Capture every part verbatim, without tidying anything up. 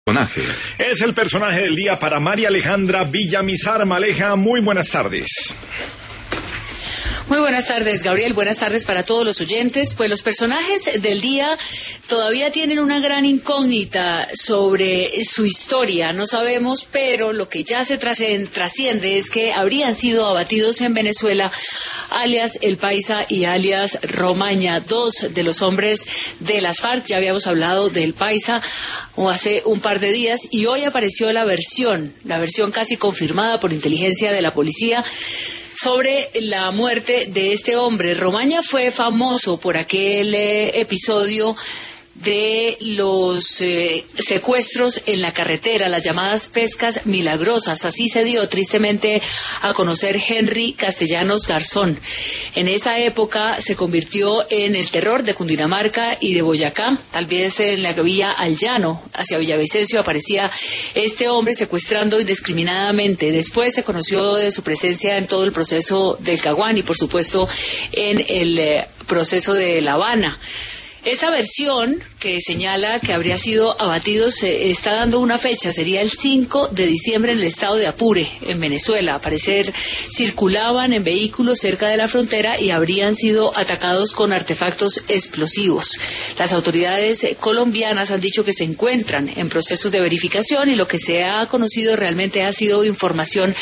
Personaje. Es el personaje del día para María Alejandra Villamizar Maleja. Muy buenas tardes. Muy buenas tardes, Gabriel. Buenas tardes para todos los oyentes. Pues los personajes del día todavía tienen una gran incógnita sobre su historia. No sabemos, pero lo que ya se trasciende es que habrían sido abatidos en Venezuela alias El Paisa y alias Romaña, dos de los hombres de las FARC. Ya habíamos hablado del Paisa hace un par de días y hoy apareció la versión, la versión casi confirmada por inteligencia de la policía sobre la muerte de este hombre. Romaña fue famoso por aquel eh, episodio de los eh, secuestros en la carretera, las llamadas pescas milagrosas. Así se dio tristemente a conocer Henry Castellanos Garzón. En esa época se convirtió en el terror de Cundinamarca y de Boyacá. Tal vez en la vía al llano, hacia Villavicencio, aparecía este hombre secuestrando indiscriminadamente. Después se conoció de su presencia en todo el proceso del Caguán y, por supuesto, en el eh, proceso de La Habana. Esa versión que señala que habría sido abatido se está dando una fecha, sería el cinco de diciembre en el estado de Apure, en Venezuela. Al parecer circulaban en vehículos cerca de la frontera y habrían sido atacados con artefactos explosivos. Las autoridades colombianas han dicho que se encuentran en procesos de verificación y lo que se ha conocido realmente ha sido información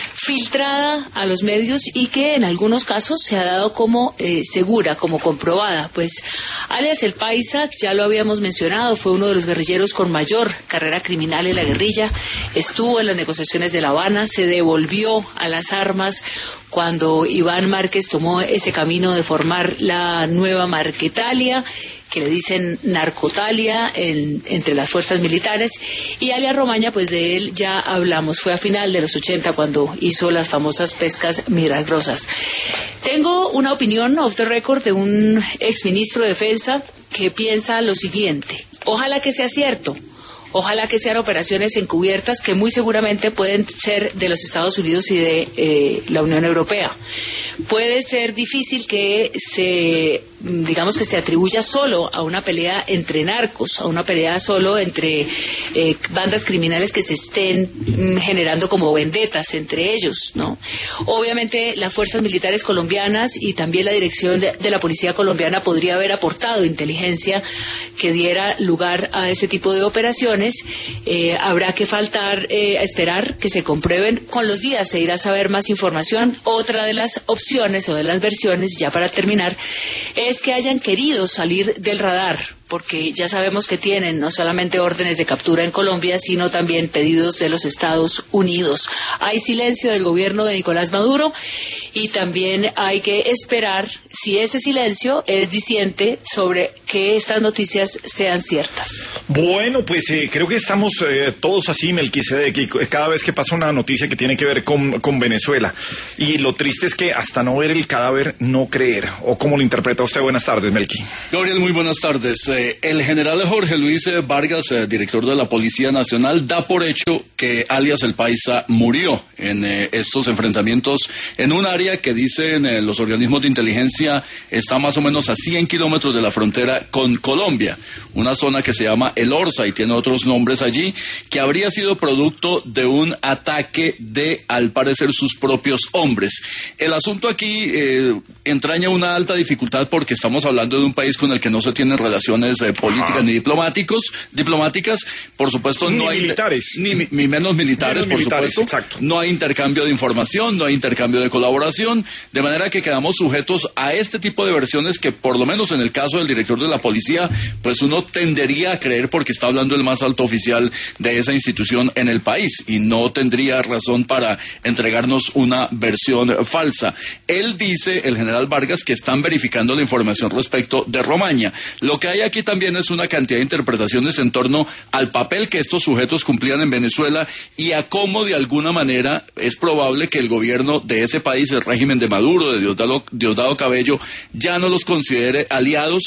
filtrada a los medios y que en algunos casos se ha dado como eh, segura, como comprobada. Pues alias El Paisa, ya lo habíamos mencionado, fue uno de los guerrilleros con mayor carrera criminal en la guerrilla, estuvo en las negociaciones de La Habana, se devolvió a las armas cuando Iván Márquez tomó ese camino de formar la nueva Marquetalia, que le dicen Narcotalia en, entre las fuerzas militares, y alias Romaña, pues de él ya hablamos, fue a final de los ochenta cuando hizo las famosas pescas milagrosas. Tengo una opinión off the record de un exministro de Defensa que piensa lo siguiente: ojalá que sea cierto. Ojalá que sean operaciones encubiertas que muy seguramente pueden ser de los Estados Unidos y de eh, la Unión Europea. Puede ser difícil que se, digamos que se atribuya solo a una pelea entre narcos, a una pelea solo entre eh, bandas criminales que se estén mm, generando como vendetas entre ellos, ¿no? Obviamente las fuerzas militares colombianas y también la dirección de, de la policía colombiana podría haber aportado inteligencia que diera lugar a ese tipo de operaciones. Eh, habrá que faltar eh, a esperar que se comprueben con los días, se irá a saber más información. Otra de las opciones o de las versiones, ya para terminar, es que hayan querido salir del radar, porque ya sabemos que tienen no solamente órdenes de captura en Colombia, sino también pedidos de los Estados Unidos. Hay silencio del gobierno de Nicolás Maduro y también hay que esperar si ese silencio es diciente sobre que estas noticias sean ciertas. Bueno, pues eh, creo que estamos eh, todos así, Melquisedec, y cada vez que pasa una noticia que tiene que ver con, con Venezuela. Y lo triste es que hasta no ver el cadáver, no creer. ¿O cómo lo interpreta usted? Buenas tardes, Melqui. Gabriel, muy buenas tardes. Eh, el general Jorge Luis Vargas, eh, director de la Policía Nacional, da por hecho que alias El Paisa murió en eh, estos enfrentamientos en un área que dicen eh, los organismos de inteligencia está más o menos a cien kilómetros de la frontera con Colombia, una zona que se llama El Orza y tiene otros nombres allí, que habría sido producto de un ataque de, al parecer, sus propios hombres. El asunto aquí eh, entraña una alta dificultad porque estamos hablando de un país con el que no se tienen relaciones eh, políticas ni diplomáticos, diplomáticas, por supuesto no ni hay militares, ni, ni menos militares, menos por militares, supuesto, exacto. No hay intercambio de información, no hay intercambio de colaboración, de manera que quedamos sujetos a este tipo de versiones que, por lo menos en el caso del director de la policía, pues uno tendería a creer porque está hablando el más alto oficial de esa institución en el país y no tendría razón para entregarnos una versión falsa. Él dice, el general Vargas, que están verificando la información respecto de Romaña. Lo que hay aquí también es una cantidad de interpretaciones en torno al papel que estos sujetos cumplían en Venezuela y a cómo de alguna manera es probable que el gobierno de ese país, el régimen de Maduro, de Diosdado, Diosdado Cabello, ya no los considere aliados, ya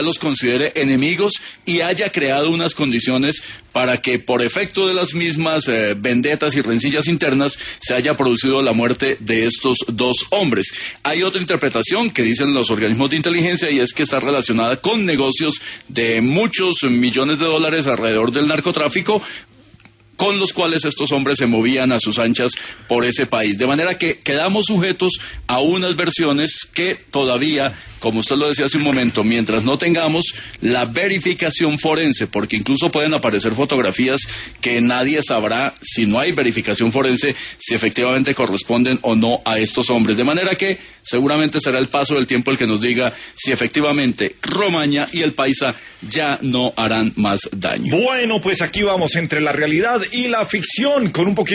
ya los considere enemigos y haya creado unas condiciones para que por efecto de las mismas eh, vendetas y rencillas internas se haya producido la muerte de estos dos hombres. Hay otra interpretación que dicen los organismos de inteligencia y es que está relacionada con negocios de muchos millones de dólares alrededor del narcotráfico, con los cuales estos hombres se movían a sus anchas por ese país. De manera que quedamos sujetos a unas versiones que todavía, como usted lo decía hace un momento, mientras no tengamos la verificación forense, porque incluso pueden aparecer fotografías que nadie sabrá, si no hay verificación forense, si efectivamente corresponden o no a estos hombres. De manera que seguramente será el paso del tiempo el que nos diga si efectivamente Romaña y el Paisa ya no harán más daño. Bueno, pues aquí vamos entre la realidad y la ficción, con un poquito